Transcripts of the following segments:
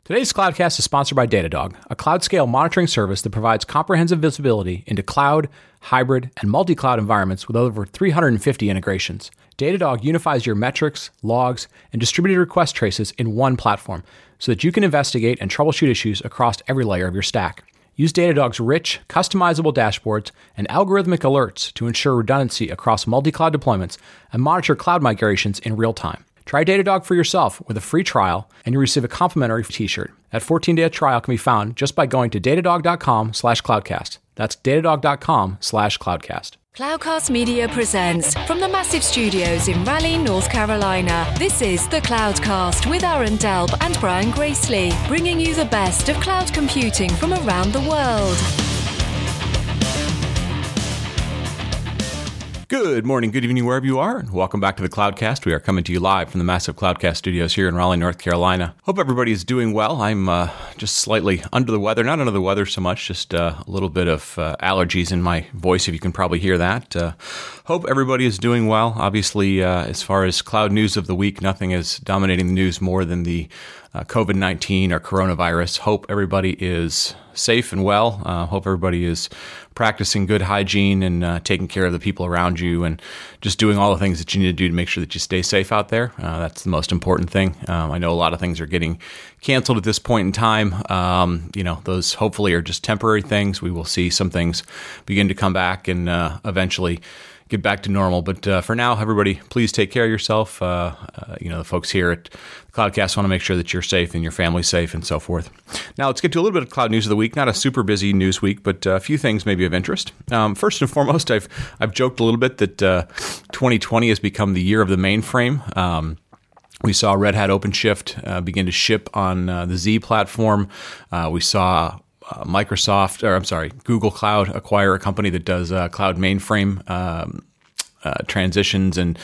Today's Cloudcast is sponsored by Datadog, a cloud-scale monitoring service that provides comprehensive visibility into cloud, hybrid, and multi-cloud environments with over 350 integrations. Datadog unifies your metrics, logs, and distributed request traces in one platform so that you can investigate and troubleshoot issues across every layer of your stack. Use Datadog's rich, customizable dashboards and algorithmic alerts to ensure redundancy across multi-cloud deployments and monitor cloud migrations in real time. Try Datadog for yourself with a free trial, and you'll receive a complimentary t-shirt. That 14-day trial can be found just by going to datadog.com/cloudcast. That's datadog.com/cloudcast. Cloudcast Media presents from the massive studios in Raleigh, North Carolina. This is the Cloudcast with Aaron Delp and Brian Gracely, bringing you the best of cloud computing from around the world. Good morning, good evening, wherever you are, and welcome back to the Cloudcast. We are coming to you live from the massive Cloudcast studios here in Raleigh, North Carolina. Hope everybody is doing well. I'm just slightly under the weather, not under the weather so much, just a little bit of allergies in my voice, if you can probably hear that. Hope everybody is doing well. Obviously, as far as cloud news of the week, nothing is dominating the news more than the COVID-19 or coronavirus. Hope everybody is safe and well. Hope everybody is practicing good hygiene and taking care of the people around you and just doing all the things that you need to do to make sure that you stay safe out there. That's the most important thing. I know a lot of things are getting canceled at this point in time. Those hopefully are just temporary things. We will see some things begin to come back and eventually get back to normal. But for now, everybody, please take care of yourself. The folks here at Cloudcast want to make sure that you're safe and your family's safe and so forth. Now, let's get to a little bit of cloud news of the week. Not a super busy news week, but a few things maybe of interest. First and foremost, I've joked a little bit that 2020 has become the year of the mainframe. We saw Red Hat OpenShift begin to ship on the Z platform. We saw Google Cloud acquire a company that does cloud mainframe transitions and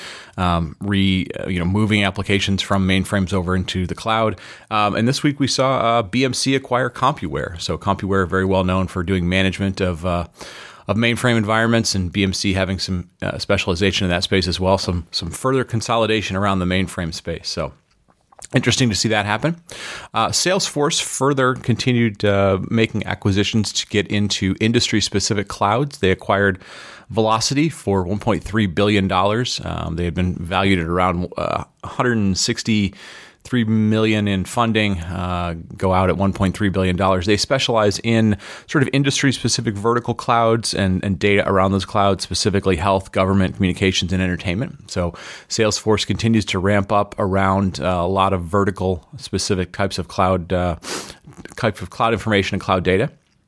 moving applications from mainframes over into the cloud. And this week we saw BMC acquire CompuWare. So CompuWare, very well known for doing management of mainframe environments, and BMC having some specialization in that space as well. Some further consolidation around the mainframe space. So interesting to see that happen. Salesforce further continued making acquisitions to get into industry-specific clouds. They acquired Velocity for $1.3 billion. They had been valued at around $163 million in funding, go out at $1.3 billion. They specialize in sort of industry-specific vertical clouds and data around those clouds, specifically health, government, communications, and entertainment. So Salesforce continues to ramp up around a lot of vertical-specific types of cloud information and cloud data.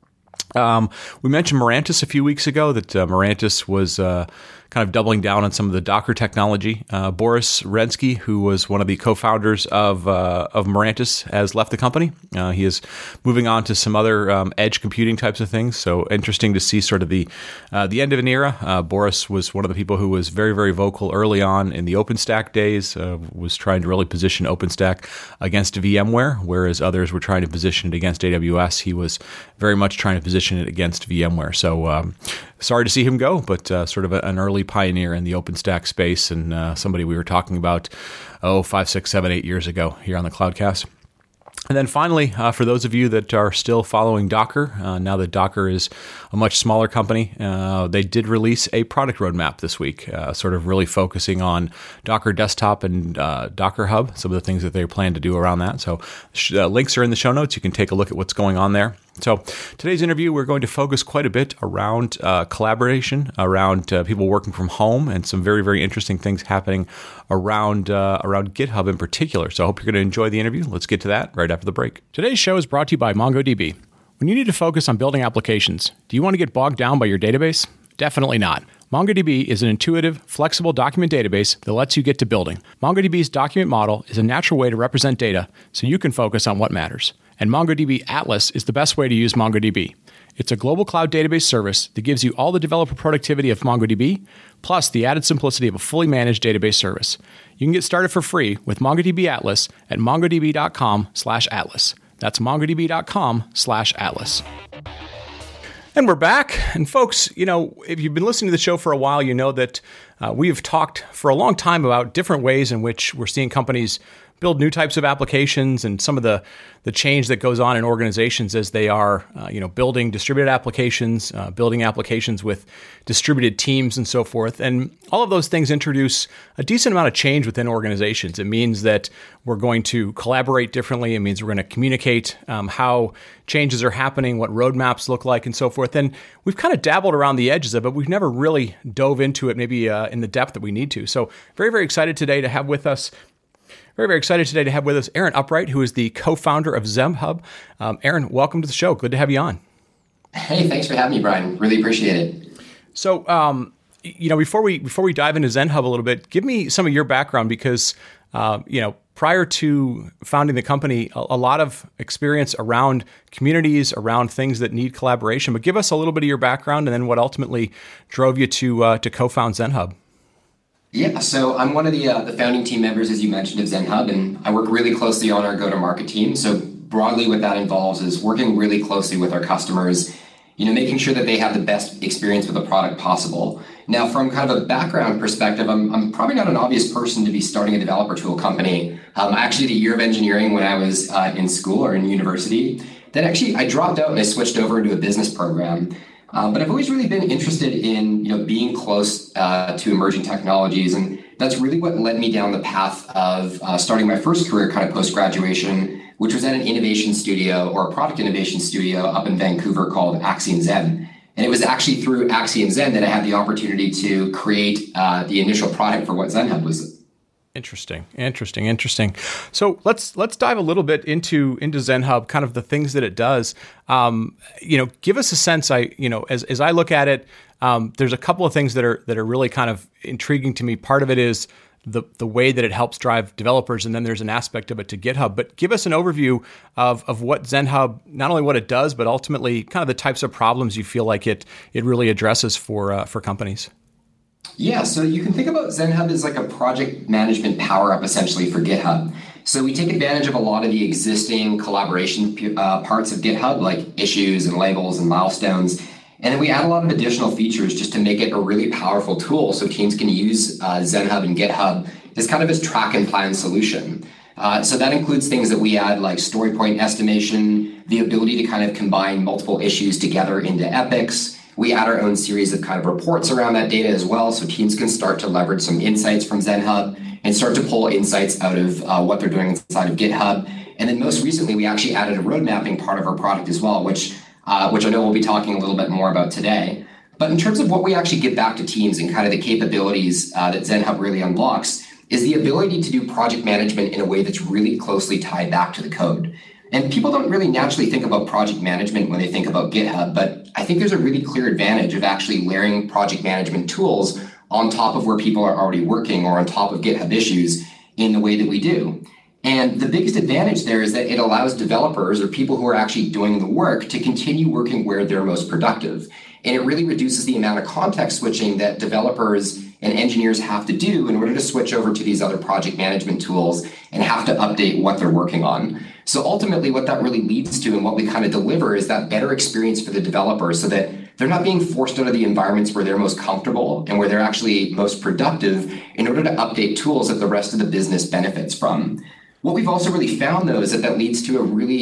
We mentioned Mirantis a few weeks ago, that Mirantis was kind of doubling down on some of the Docker technology. Boris Rensky, who was one of the co-founders of Mirantis, has left the company. He is moving on to some other edge computing types of things. So interesting to see sort of the end of an era. Boris was one of the people who was very, very vocal early on in the OpenStack days, was trying to really position OpenStack against VMware, whereas others were trying to position it against AWS. He was very much trying to position it against VMware. So sorry to see him go, but sort of an early pioneer in the OpenStack space, and somebody we were talking about 5, 6, 7, 8 years ago here on the Cloudcast. And then finally, for those of you that are still following Docker, now that Docker is a much smaller company, they did release a product roadmap this week, sort of really focusing on Docker Desktop and Docker Hub, some of the things that they plan to do around that. So links are in the show notes. You can take a look at what's going on there. So today's interview, we're going to focus quite a bit around collaboration, around people working from home, and some very, very interesting things happening around GitHub in particular. So I hope you're going to enjoy the interview. Let's get to that right after the break. Today's show is brought to you by MongoDB. When you need to focus on building applications, do you want to get bogged down by your database? Definitely not. MongoDB is an intuitive, flexible document database that lets you get to building. MongoDB's document model is a natural way to represent data so you can focus on what matters. And MongoDB Atlas is the best way to use MongoDB. It's a global cloud database service that gives you all the developer productivity of MongoDB, plus the added simplicity of a fully managed database service. You can get started for free with MongoDB Atlas at mongodb.com/atlas. That's mongodb.com/atlas. And we're back. And folks, if you've been listening to the show for a while, you know that we have talked for a long time about different ways in which we're seeing companies build new types of applications and some of the change that goes on in organizations as they are, building distributed applications, building applications with distributed teams and so forth. And all of those things introduce a decent amount of change within organizations. It means that we're going to collaborate differently. It means we're going to communicate how changes are happening, what roadmaps look like, and so forth. And we've kind of dabbled around the edges of it, but we've never really dove into it maybe in the depth that we need to. So very, very excited today to have with us Aaron Upright, who is the co-founder of ZenHub. Aaron, welcome to the show. Good to have you on. Hey, thanks for having me, Brian. Really appreciate it. So, before we dive into ZenHub a little bit, give me some of your background because, prior to founding the company, a lot of experience around communities, around things that need collaboration. But give us a little bit of your background and then what ultimately drove you to co-found ZenHub. Yeah, so I'm one of the founding team members, as you mentioned, of ZenHub, and I work really closely on our go-to-market team. So broadly, what that involves is working really closely with our customers, making sure that they have the best experience with the product possible. Now, from kind of a background perspective, I'm probably not an obvious person to be starting a developer tool company. I actually did a year of engineering when I was in school or in university. Then actually, I dropped out and I switched over into a business program. But I've always really been interested in, being close to emerging technologies. And that's really what led me down the path of starting my first career kind of post-graduation, which was at an innovation studio or a product innovation studio up in Vancouver called Axiom Zen. And it was actually through Axiom Zen that I had the opportunity to create the initial product for what ZenHub was. Interesting. So let's dive a little bit into ZenHub, kind of the things that it does. Give us a sense. As I look at it, there's a couple of things that are really kind of intriguing to me. Part of it is the way that it helps drive developers, and then there's an aspect of it to GitHub. But give us an overview of what ZenHub, not only what it does, but ultimately kind of the types of problems you feel like it really addresses for companies. Yeah, so you can think about ZenHub as like a project management power-up essentially for GitHub. So we take advantage of a lot of the existing collaboration parts of GitHub, like issues and labels and milestones. And then we add a lot of additional features just to make it a really powerful tool so teams can use ZenHub and GitHub as kind of as track and plan solution. So that includes things that we add like story point estimation, the ability to kind of combine multiple issues together into epics. We add our own series of kind of reports around that data as well, so teams can start to leverage some insights from ZenHub and start to pull insights out of what they're doing inside of GitHub. And then most recently, we actually added a road mapping part of our product as well, which I know we'll be talking a little bit more about today. But in terms of what we actually give back to teams and kind of the capabilities that ZenHub really unlocks is the ability to do project management in a way that's really closely tied back to the code. And people don't really naturally think about project management when they think about GitHub, but I think there's a really clear advantage of actually layering project management tools on top of where people are already working or on top of GitHub issues in the way that we do. And the biggest advantage there is that it allows developers or people who are actually doing the work to continue working where they're most productive. And it really reduces the amount of context switching that developers and engineers have to do in order to switch over to these other project management tools and have to update what they're working on. So ultimately, what that really leads to and what we kind of deliver is that better experience for the developer so that they're not being forced out of the environments where they're most comfortable and where they're actually most productive in order to update tools that the rest of the business benefits from. What we've also really found, though, is that leads to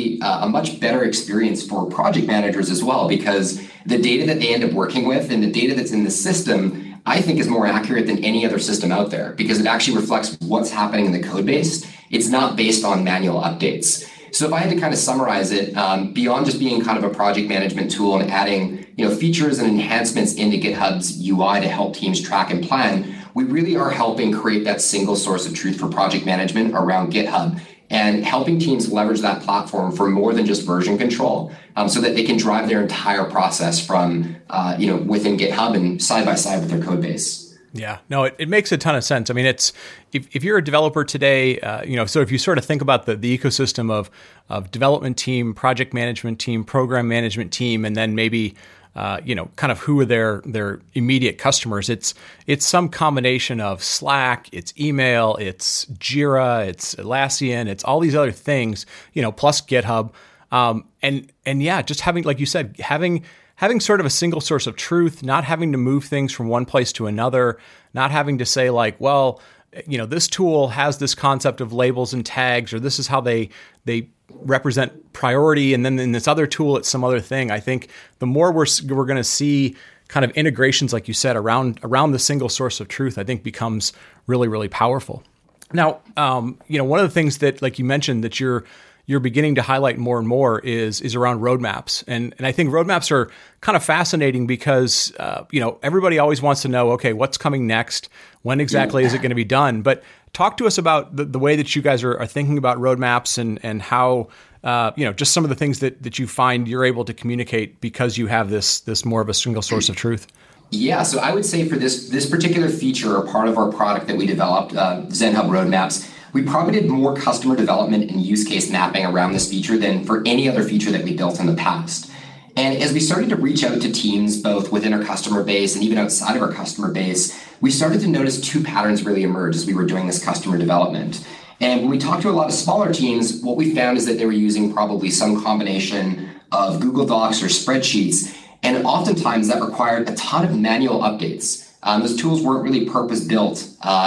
a much better experience for project managers as well, because the data that they end up working with and the data that's in the system, I think, is more accurate than any other system out there because it actually reflects what's happening in the code base. It's not based on manual updates. So if I had to kind of summarize it, beyond just being kind of a project management tool and adding features and enhancements into GitHub's UI to help teams track and plan, we really are helping create that single source of truth for project management around GitHub and helping teams leverage that platform for more than just version control so that they can drive their entire process from within GitHub and side by side with their code base. Yeah, no, it makes a ton of sense. I mean, it's if you're a developer today, so if you sort of think about the ecosystem of development team, project management team, program management team, and then maybe kind of who are their immediate customers. It's some combination of Slack, it's email, it's Jira, it's Atlassian, it's all these other things, plus GitHub, and yeah, just having, like you said, having sort of a single source of truth, not having to move things from one place to another, not having to say like, well, this tool has this concept of labels and tags, or this is how they represent priority, and then in this other tool, it's some other thing. I think the more we're going to see kind of integrations, like you said, around the single source of truth, I think becomes really, really powerful. Now, one of the things that, like you mentioned, that you're beginning to highlight more and more is around roadmaps. And I think roadmaps are kind of fascinating because, everybody always wants to know, okay, what's coming next? When exactly is it going to be done? But talk to us about the way that you guys are thinking about roadmaps and how, just some of the things that you find you're able to communicate because you have this more of a single source of truth. Yeah, so I would say for this particular feature or part of our product that we developed, ZenHub Roadmaps, we probably did more customer development and use case mapping around this feature than for any other feature that we built in the past. And as we started to reach out to teams, both within our customer base and even outside of our customer base, we started to notice two patterns really emerge as we were doing this customer development. And when we talked to a lot of smaller teams, what we found is that they were using probably some combination of Google Docs or spreadsheets, and oftentimes that required a ton of manual updates. Those tools weren't really purpose-built,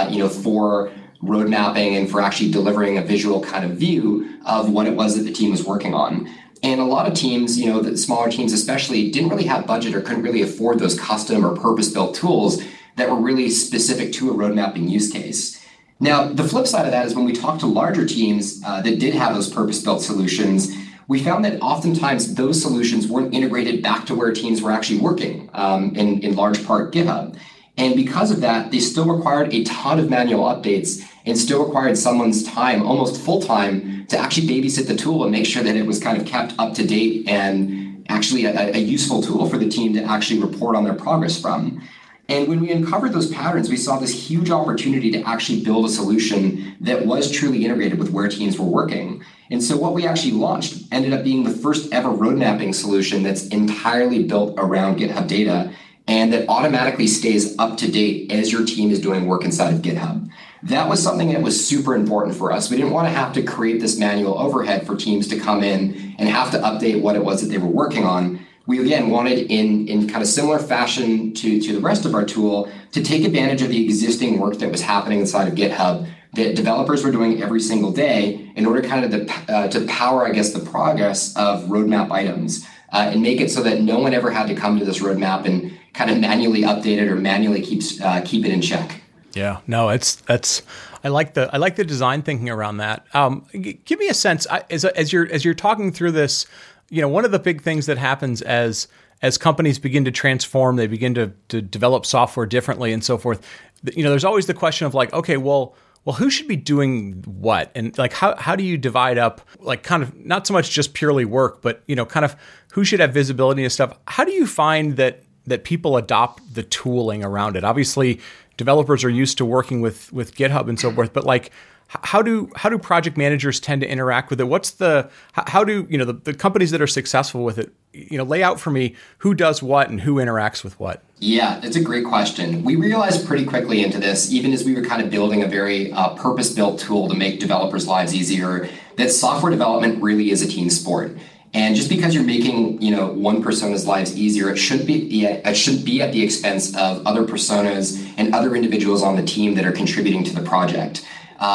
for road mapping and for actually delivering a visual kind of view of what it was that the team was working on. And a lot of teams, the smaller teams especially, didn't really have budget or couldn't really afford those custom or purpose-built tools that were really specific to a road mapping use case. Now, the flip side of that is when we talked to larger teams that did have those purpose-built solutions, we found that oftentimes those solutions weren't integrated back to where teams were actually working, in large part GitHub. And because of that, they still required a ton of manual updates and still required someone's time, almost full time, to actually babysit the tool and make sure that it was kind of kept up to date and actually a useful tool for the team to actually report on their progress from. And when we uncovered those patterns, we saw this huge opportunity to actually build a solution that was truly integrated with where teams were working. And so what we actually launched ended up being the first ever road mapping solution that's entirely built around GitHub data and that automatically stays up to date as your team is doing work inside of GitHub. That was something that was super important for us. We didn't want to have to create this manual overhead for teams to come in and have to update what it was that they were working on. We, again, wanted in kind of similar fashion to the rest of our tool to take advantage of the existing work that was happening inside of GitHub that developers were doing every single day in order kind of to power, I guess, the progress of roadmap items and make it so that no one ever had to come to this roadmap and kind of manually update it or manually keep it in check. Yeah, no, I like the design thinking around that. Give me a sense as you're talking through this. One of the big things that happens as companies begin to transform, they begin to develop software differently and so forth. There's always the question of like, okay, well, who should be doing what? And like, how do you divide up, like, kind of not so much just purely work, but, kind of who should have visibility and stuff? How do you find that people adopt the tooling around it? Obviously, developers are used to working with GitHub and so forth, but like, how do project managers tend to interact with it? How do the companies that are successful with it, lay out for me who does what and who interacts with what? Yeah, that's a great question. We realized pretty quickly into this, even as we were kind of building a very purpose-built tool to make developers' lives easier, that software development really is a team sport. And just because you're making, one persona's lives easier, it shouldn't be at the expense of other personas and other individuals on the team that are contributing to the project.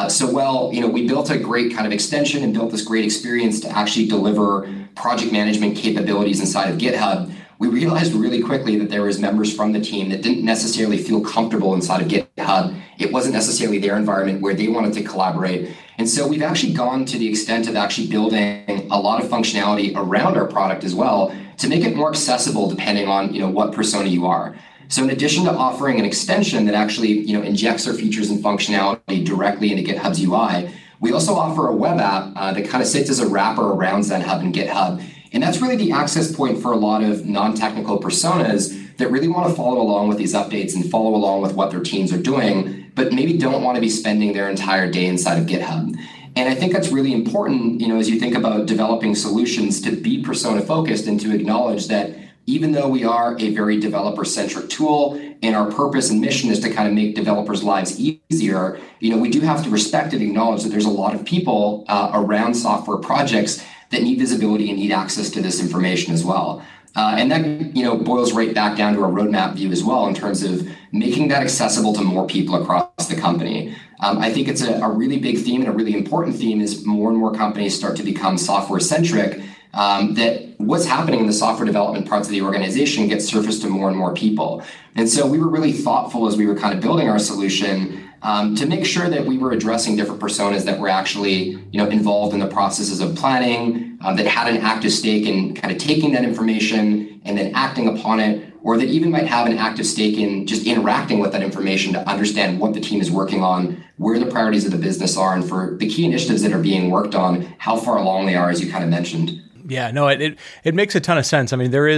We built a great kind of extension and built this great experience to actually deliver project management capabilities inside of GitHub. We realized really quickly that there was members from the team that didn't necessarily feel comfortable inside of GitHub. It wasn't necessarily their environment where they wanted to collaborate. And so we've actually gone to the extent of actually building a lot of functionality around our product as well to make it more accessible depending on, what persona you are. So in addition to offering an extension that actually, injects our features and functionality directly into GitHub's UI, we also offer a web app that kind of sits as a wrapper around ZenHub and GitHub. And that's really the access point for a lot of non-technical personas that really want to follow along with these updates and follow along with what their teams are doing, but maybe don't want to be spending their entire day inside of GitHub. And I think that's really important, as you think about developing solutions, to be persona focused and to acknowledge that even though we are a very developer-centric tool and our purpose and mission is to kind of make developers' lives easier, we do have to respect and acknowledge that there's a lot of people around software projects that need visibility and need access to this information as well. And that, boils right back down to our roadmap view as well in terms of making that accessible to more people across the company. I think it's a really big theme and a really important theme as more and more companies start to become software centric, that what's happening in the software development parts of the organization gets surfaced to more and more people. And so we were really thoughtful as we were kind of building our solution to make sure that we were addressing different personas that were actually, involved in the processes of planning, that had an active stake in kind of taking that information and then acting upon it, or that even might have an active stake in just interacting with that information to understand what the team is working on, where the priorities of the business are, and for the key initiatives that are being worked on, how far along they are, as you kind of mentioned. Yeah, no, it makes a ton of sense. I mean, there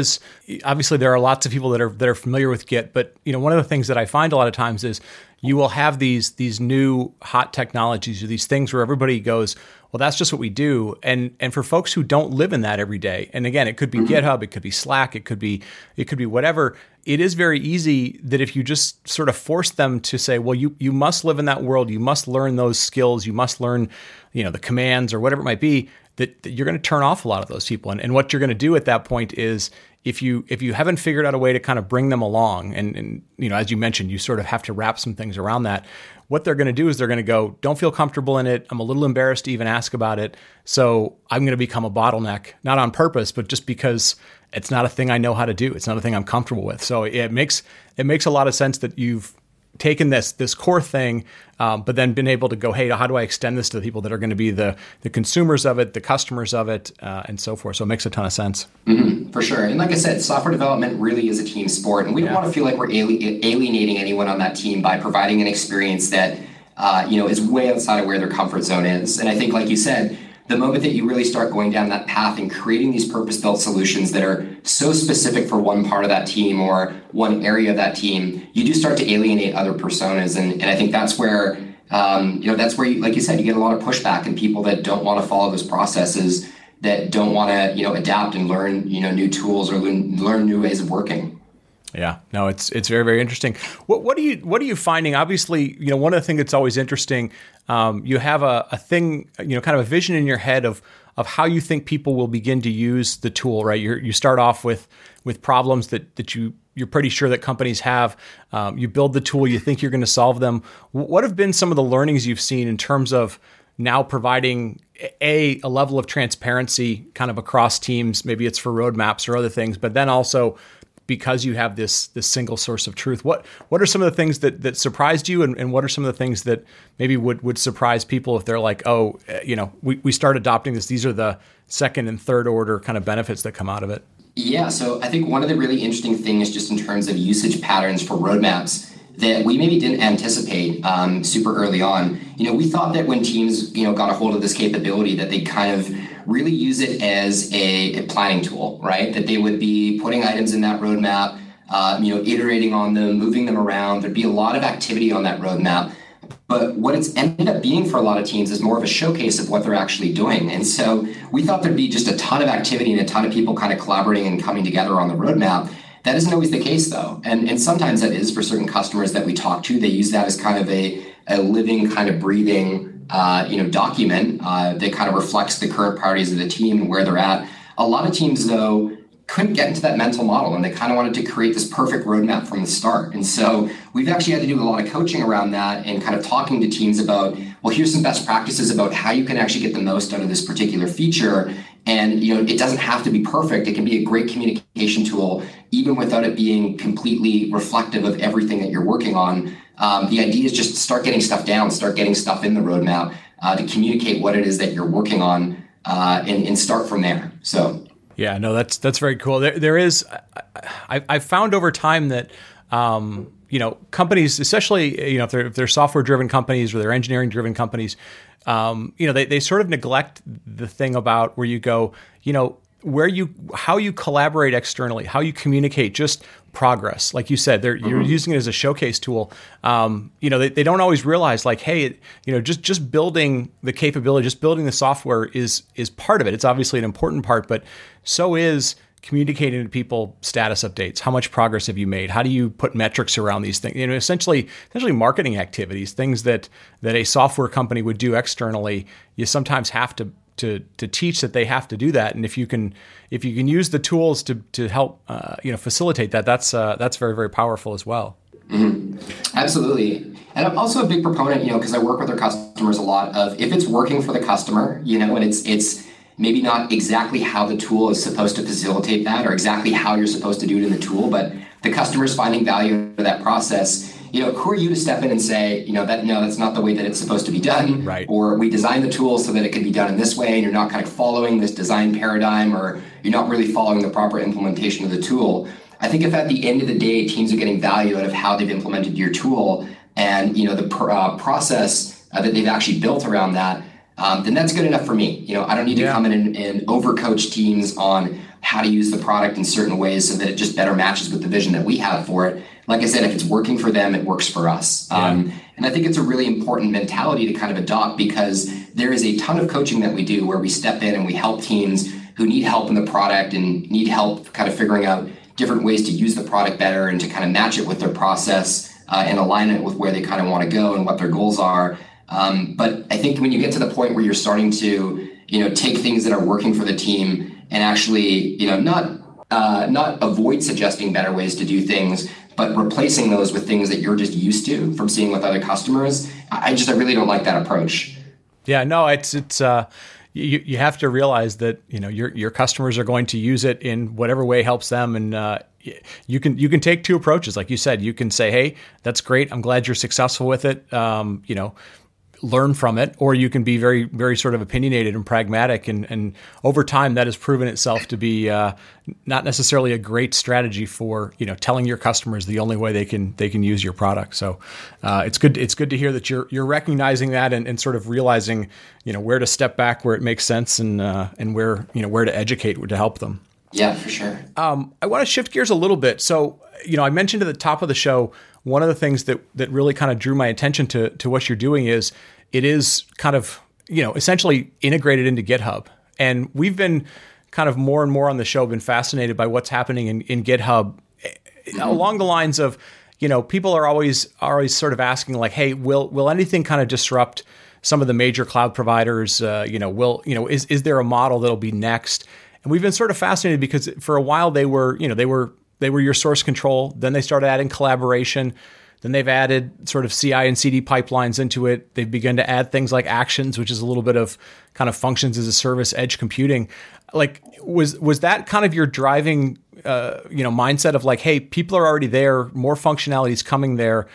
are lots of people that are familiar with Git, but one of the things that I find a lot of times is you will have these new hot technologies or these things where everybody goes, well, that's just what we do. And for folks who don't live in that every day, and again, it could be GitHub, it could be Slack, it could be whatever. It is very easy that if you just sort of force them to say, well, you must live in that world, you must learn those skills, you must learn, the commands or whatever it might be, that you're going to turn off a lot of those people. And what you're going to do at that point is if you haven't figured out a way to kind of bring them along, and as you mentioned, you sort of have to wrap some things around that. What they're going to do is they're going to go, don't feel comfortable in it. I'm a little embarrassed to even ask about it. So I'm going to become a bottleneck, not on purpose, but just because it's not a thing I know how to do. It's not a thing I'm comfortable with. So it makes a lot of sense that you've taken this core thing, but then been able to go, hey, how do I extend this to the people that are going to be the consumers of it, the customers of it, and so forth. So it makes a ton of sense. Mm-hmm, for sure. And like I said, software development really is a team sport, and we don't want to feel like we're alienating anyone on that team by providing an experience that is way outside of where their comfort zone is. And I think, like you said, the moment that you really start going down that path and creating these purpose-built solutions that are so specific for one part of that team or one area of that team, you do start to alienate other personas. And I think that's where, that's where, like you said, you get a lot of pushback and people that don't want to follow those processes, that don't want to, adapt and learn, new tools or learn new ways of working. Yeah, no, it's very, very interesting. What are you finding? Obviously, one of the things that's always interesting, you have a thing, kind of a vision in your head of how you think people will begin to use the tool, right? You start off with problems that you're pretty sure that companies have. You build the tool, you think you're going to solve them. What have been some of the learnings you've seen in terms of now providing a level of transparency kind of across teams? Maybe it's for roadmaps or other things, but then also because you have this single source of truth. What are some of the things that surprised you, and what are some of the things that maybe would surprise people if they're like, oh, we start adopting this, these are the second and third order kind of benefits that come out of it? Yeah, so I think one of the really interesting things just in terms of usage patterns for roadmaps that we maybe didn't anticipate super early on. We thought that when teams, got a hold of this capability, that they'd kind of really use it as a planning tool, right? That they would be putting items in that roadmap, iterating on them, moving them around. There'd be a lot of activity on that roadmap. But what it's ended up being for a lot of teams is more of a showcase of what they're actually doing. And so we thought there'd be just a ton of activity and a ton of people kind of collaborating and coming together on the roadmap. That isn't always the case, though. And sometimes that is for certain customers that we talk to. They use that as kind of a living, kind of breathing document that kind of reflects the current priorities of the team and where they're at. A lot of teams, though, couldn't get into that mental model, and they kind of wanted to create this perfect roadmap from the start. And so we've actually had to do a lot of coaching around that and kind of talking to teams about, well, here's some best practices about how you can actually get the most out of this particular feature. And, it doesn't have to be perfect. It can be a great communication tool, even without it being completely reflective of everything that you're working on. The idea is just start getting stuff down, start getting stuff in the roadmap to communicate what it is that you're working on and start from there. So. Yeah, no, that's very cool. There is, I've found over time that, companies, especially, if they're software-driven companies or they're engineering-driven companies, they sort of neglect the thing about where you go, how you collaborate externally, how you communicate, just progress. Like you said, you're using it as a showcase tool. They don't always realize, like, hey, just building the capability, just building the software is part of it. It's obviously an important part, but so is communicating to people status updates. How much progress have you made? How do you put metrics around these things? Essentially marketing activities, things that a software company would do externally. You sometimes have to teach that they have to do that, and if you can use the tools to help facilitate that, that's very, very powerful as well. Absolutely. And I'm also a big proponent, because I work with our customers a lot, of if it's working for the customer, and it's maybe not exactly how the tool is supposed to facilitate that or exactly how you're supposed to do it in the tool, but the customer's finding value in that process. Who are you to step in and say, that's not the way that it's supposed to be done, right? Or we designed the tool so that it could be done in this way, and you're not kind of following this design paradigm, or you're not really following the proper implementation of the tool. I think if at the end of the day, teams are getting value out of how they've implemented your tool and, the process that they've actually built around that, then that's good enough for me. I don't need to come in and overcoach teams on how to use the product in certain ways so that it just better matches with the vision that we have for it. Like I said, if it's working for them, it works for us. And I think it's a really important mentality to kind of adopt, because there is a ton of coaching that we do where we step in and we help teams who need help in the product and need help kind of figuring out different ways to use the product better and to kind of match it with their process and align it with where they kind of want to go and what their goals are. But I think when you get to the point where you're starting to, take things that are working for the team and actually, not avoid suggesting better ways to do things, but replacing those with things that you're just used to from seeing with other customers, I really don't like that approach. Yeah, no, it's you have to realize that, your customers are going to use it in whatever way helps them. And you can take two approaches. Like you said, you can say, hey, that's great. I'm glad you're successful with it. Learn from it, or you can be very, very sort of opinionated and pragmatic. And over time, that has proven itself to be not necessarily a great strategy for, telling your customers the only way they can use your product. So it's good to hear that you're recognizing that and sort of realizing, where to step back where it makes sense and where, where to educate to help them. Yeah, for sure. I want to shift gears a little bit. So, I mentioned at the top of the show, one of the things that really kind of drew my attention to what you're doing is it is kind of, essentially integrated into GitHub. And we've been kind of more and more on the show been fascinated by what's happening in GitHub along the lines of, people are always sort of asking like, hey, will anything kind of disrupt some of the major cloud providers? Is there a model that'll be next? And we've been sort of fascinated because for a while they were your source control. Then they started adding collaboration. Then they've added sort of CI and CD pipelines into it. They've begun to add things like Actions, which is a little bit of kind of functions as a service, edge computing. Like, was that kind of your driving, mindset of like, hey, people are already there, more functionality is coming there.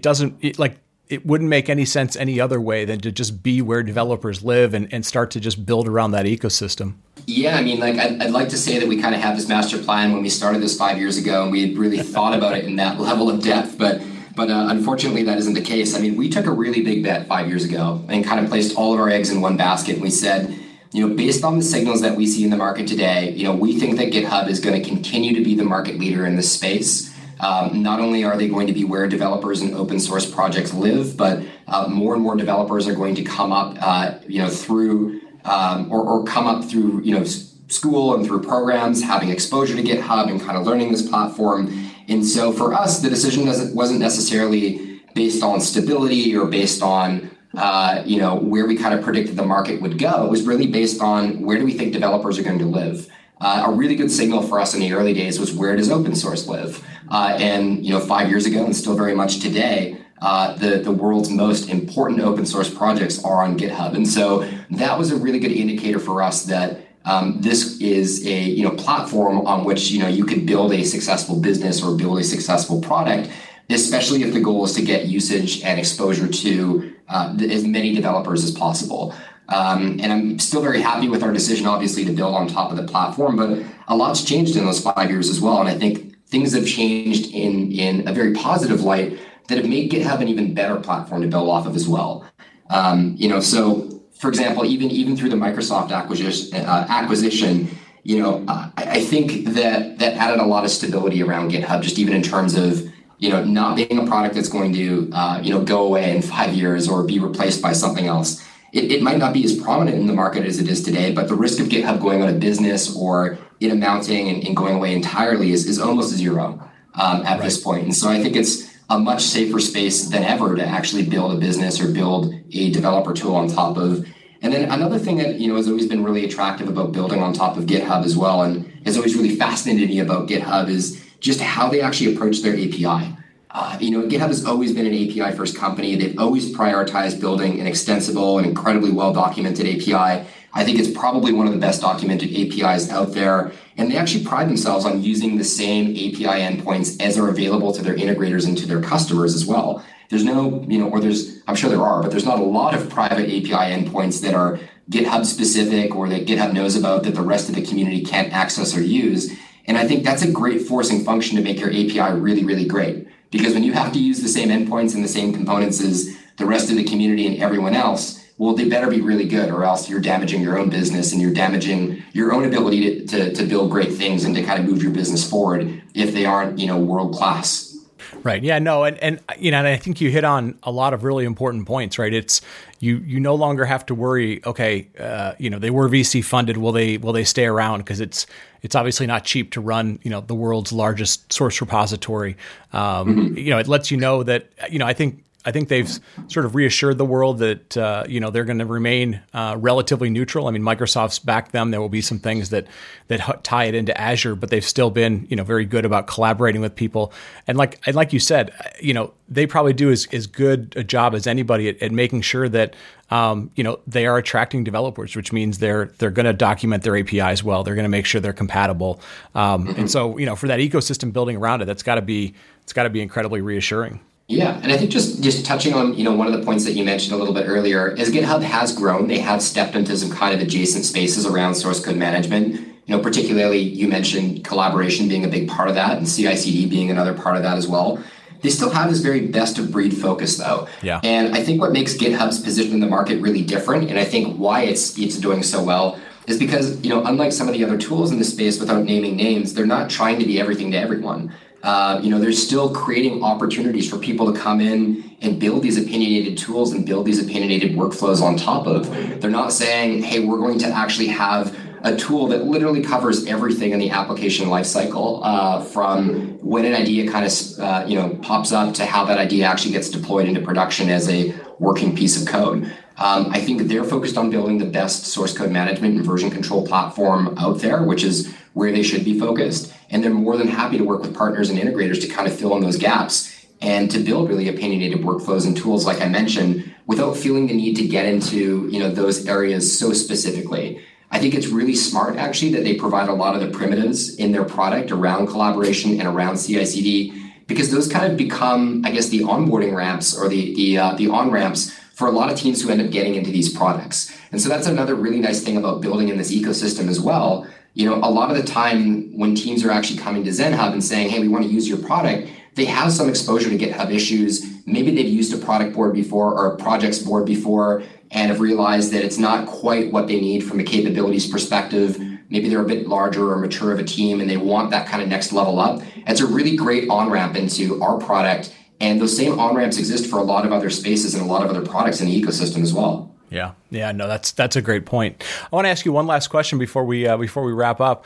It wouldn't make any sense any other way than to just be where developers live and start to just build around that ecosystem. Yeah, I'd like to say that we kind of had this master plan when we started this 5 years ago, and we had really thought about it in that level of depth, but unfortunately that isn't the case. We took a really big bet 5 years ago and kind of placed all of our eggs in one basket. And we said, based on the signals that we see in the market today, we think that GitHub is going to continue to be the market leader in this space. Not only are they going to be where developers and open source projects live, but more and more developers are going to come up, through or come up through, school and through programs, having exposure to GitHub and kind of learning this platform. And so for us, the decision wasn't necessarily based on stability or based on, where we kind of predicted the market would go. It was really based on where do we think developers are going to live. A really good signal for us in the early days was where does open source live? And 5 years ago and still very much today, the world's most important open source projects are on GitHub. And so that was a really good indicator for us that this is a platform on which you could build a successful business or build a successful product, especially if the goal is to get usage and exposure to as many developers as possible. And I'm still very happy with our decision, obviously, to build on top of the platform, but a lot's changed in those 5 years as well. And I think things have changed in a very positive light that have made GitHub an even better platform to build off of as well. So for example, even through the Microsoft acquisition, I think that added a lot of stability around GitHub, just even in terms of, not being a product that's going to, go away in 5 years or be replaced by something else. It might not be as prominent in the market as it is today, but the risk of GitHub going out of business or it amounting and going away entirely is almost zero at this point. And so I think it's a much safer space than ever to actually build a business or build a developer tool on top of. And then another thing that has always been really attractive about building on top of GitHub as well, and has always really fascinated me about GitHub, is just how they actually approach their API. GitHub has always been an API first company. They've always prioritized building an extensible and incredibly well documented API. I think it's probably one of the best documented APIs out there. And they actually pride themselves on using the same API endpoints as are available to their integrators and to their customers as well. There's no, I'm sure there are, but there's not a lot of private API endpoints that are GitHub specific or that GitHub knows about that the rest of the community can't access or use. And I think that's a great forcing function to make your API really, really great. Because when you have to use the same endpoints and the same components as the rest of the community and everyone else, well, they better be really good, or else you're damaging your own business and you're damaging your own ability to build great things and to kind of move your business forward if they aren't, world class. Right. Yeah, no. And I think you hit on a lot of really important points, right? It's you no longer have to worry, okay, they were VC funded. Will they stay around? Because it's obviously not cheap to run, the world's largest source repository. It lets you know that, I think they've sort of reassured the world that, they're going to remain relatively neutral. I mean, Microsoft's backed them. There will be some things that tie it into Azure, but they've still been, very good about collaborating with people. And like you said, they probably do as good a job as anybody at making sure that, they are attracting developers, which means they're going to document their APIs well. They're going to make sure they're compatible. And so, for that ecosystem building around it, it's got to be incredibly reassuring. Yeah, and I think just touching on, one of the points that you mentioned a little bit earlier, as GitHub has grown, they have stepped into some kind of adjacent spaces around source code management. Particularly you mentioned collaboration being a big part of that and CI/CD being another part of that as well. They still have this very best of breed focus though. Yeah. And I think what makes GitHub's position in the market really different, and I think why it's doing so well, is because, unlike some of the other tools in this space, without naming names, they're not trying to be everything to everyone. They're still creating opportunities for people to come in and build these opinionated tools and build these opinionated workflows on top of. They're not saying, hey, we're going to actually have a tool that literally covers everything in the application lifecycle, from when an idea kind of pops up to how that idea actually gets deployed into production as a working piece of code. I think they're focused on building the best source code management and version control platform out there, which is where they should be focused. And they're more than happy to work with partners and integrators to kind of fill in those gaps and to build really opinionated workflows and tools, like I mentioned, without feeling the need to get into, those areas so specifically. I think it's really smart, actually, that they provide a lot of the primitives in their product around collaboration and around CI/CD, because those kind of become, I guess, the onboarding ramps or the on-ramps for a lot of teams who end up getting into these products. And so that's another really nice thing about building in this ecosystem as well. A lot of the time when teams are actually coming to ZenHub and saying, hey, we want to use your product, they have some exposure to GitHub issues. Maybe they've used a product board before or a projects board before and have realized that it's not quite what they need from a capabilities perspective. Maybe they're a bit larger or mature of a team and they want that kind of next level up. It's a really great on-ramp into our product. And those same on-ramps exist for a lot of other spaces and a lot of other products in the ecosystem as well. Yeah. No, that's a great point. I want to ask you one last question before we wrap up.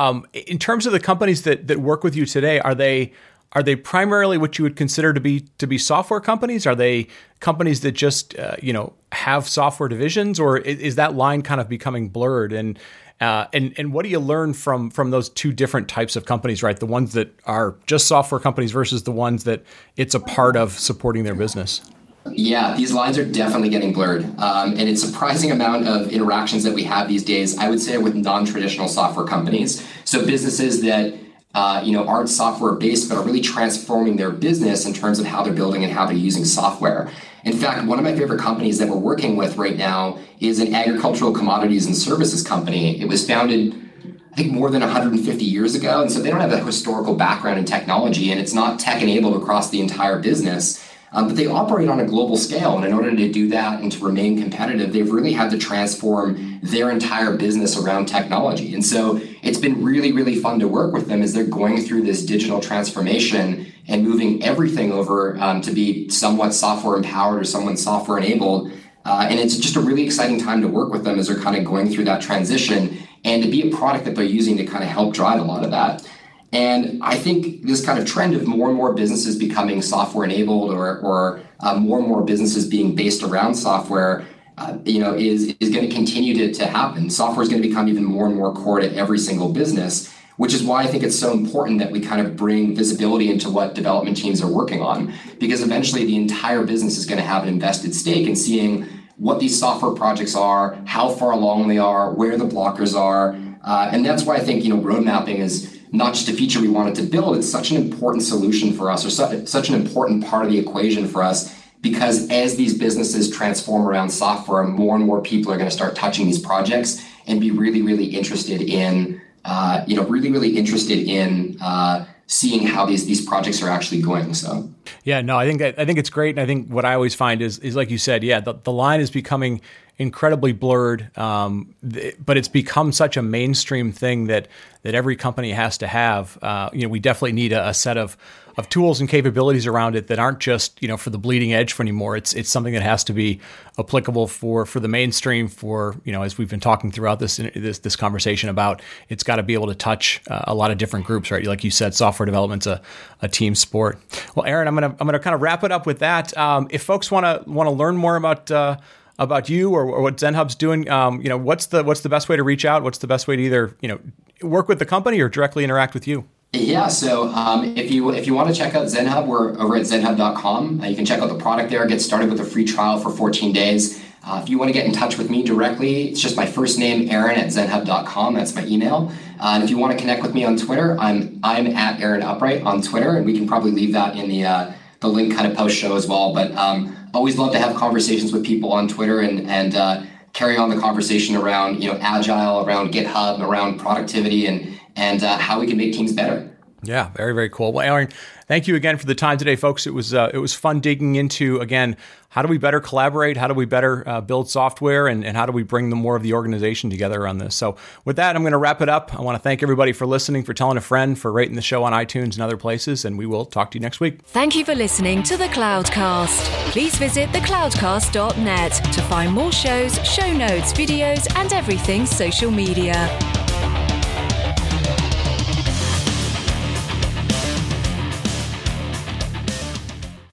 In terms of the companies that work with you today, are they primarily what you would consider to be software companies? Are they companies that just have software divisions, or is that line kind of becoming blurred? And what do you learn from those two different types of companies, right? The ones that are just software companies versus the ones that it's a part of supporting their business. Yeah, these lines are definitely getting blurred. And it's a surprising amount of interactions that we have these days, I would say, with non-traditional software companies. So businesses that aren't software based, but are really transforming their business in terms of how they're building and how they're using software. In fact, one of my favorite companies that we're working with right now is an agricultural commodities and services company. It was founded, I think, more than 150 years ago. And so they don't have a historical background in technology, and it's not tech enabled across the entire business. But they operate on a global scale. And in order to do that and to remain competitive, they've really had to transform their entire business around technology. And so it's been really, really fun to work with them as they're going through this digital transformation and moving everything over to be somewhat software empowered or somewhat software enabled. And it's just a really exciting time to work with them as they're kind of going through that transition and to be a product that they're using to kind of help drive a lot of that. And I think this kind of trend of more and more businesses becoming software enabled or more and more businesses being based around software, is going to continue to happen. Software is going to become even more and more core to every single business, which is why I think it's so important that we kind of bring visibility into what development teams are working on, because eventually the entire business is going to have an invested stake in seeing what these software projects are, how far along they are, where the blockers are. And that's why I think, road mapping is not just a feature we wanted to build. It's such an important solution for us, or such an important part of the equation for us, because as these businesses transform around software, more and more people are going to start touching these projects and be really, really interested in, seeing how these projects are actually going. So. Yeah, no, I think it's great. And I think what I always find is like you said, the line is becoming incredibly blurred, but it's become such a mainstream thing that every company has to have. We definitely need a set of tools and capabilities around it that aren't just for the bleeding edge for anymore. It's something that has to be applicable for the mainstream. For as we've been talking throughout this conversation about, it's got to be able to touch a lot of different groups, right? Like you said, software development's a team sport. Well, Aaron, I'm gonna kind of wrap it up with that. If folks want to learn more about you or what ZenHub's doing, what's the best way to reach out? What's the best way to either work with the company or directly interact with you? Yeah, so if you want to check out ZenHub, we're over at zenhub.com. You can check out the product there, get started with a free trial for 14 days. If you want to get in touch with me directly, it's just my first name, Aaron, at zenhub.com. That's my email. And if you want to connect with me on Twitter, I'm at Aaron Upright on Twitter, and we can probably leave that in the link kind of post show as well. But always love to have conversations with people on Twitter and carry on the conversation around Agile, around GitHub, around productivity, and how we can make teams better. Yeah, very, very cool. Well, Aaron, thank you again for the time today, folks. It was fun digging into, again, how do we better collaborate? How do we better build software? And how do we bring more of the organization together around this? So with that, I'm going to wrap it up. I want to thank everybody for listening, for telling a friend, for rating the show on iTunes and other places. And we will talk to you next week. Thank you for listening to The Cloudcast. Please visit thecloudcast.net to find more shows, show notes, videos, and everything social media.